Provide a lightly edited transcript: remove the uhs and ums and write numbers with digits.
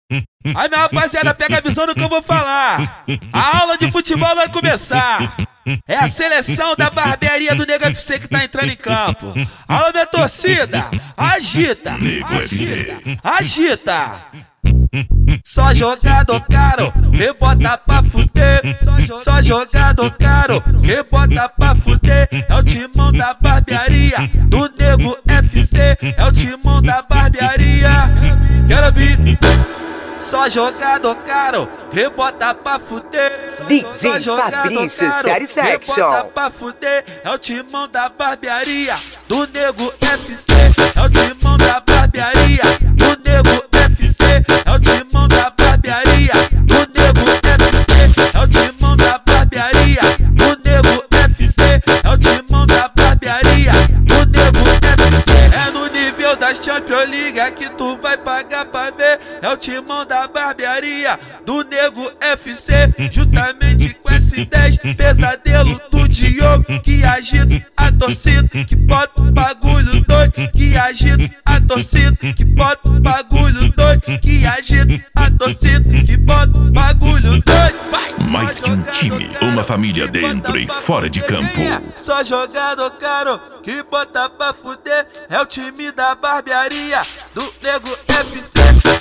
Aí minha rapaziada, pega a visão do que eu vou falar. A aula de futebol vai começar. É a seleção da barbearia do Nego FC que tá entrando em campo. Alô, minha torcida, agita, agita, agita. Só jogador caro, rebota pra fuder. Só jogador caro, rebota pra fuder. É o timão da barbearia do Nego FC. É o timão da barbearia. Quero vir. Só jogador caro, rebota pra fuder. DJ Fabrício Satisfaction. Rebota pra fuder. É o timão da barbearia do Nego FC. É o timão da barbearia do Nego FC. É o timão da barbearia do Nego FC. É o timão da barbearia do Nego FC. É o timão da barbearia do Nego FC. É no nível da Champions League que tu vai pagar pra ver. É o timão da barbearia do Nego FC. Juntamente com S10, pesadelo do Diogo, que agita a torcida, que bota o bagulho doido, que agita a torcida, que bota o bagulho doido, que agita a torcida, que bota o bagulho doido. Vai! Mais que um time, uma família dentro e fora de campo. Só jogador caro que bota pra fuder. É o time da barbearia do Nego FC.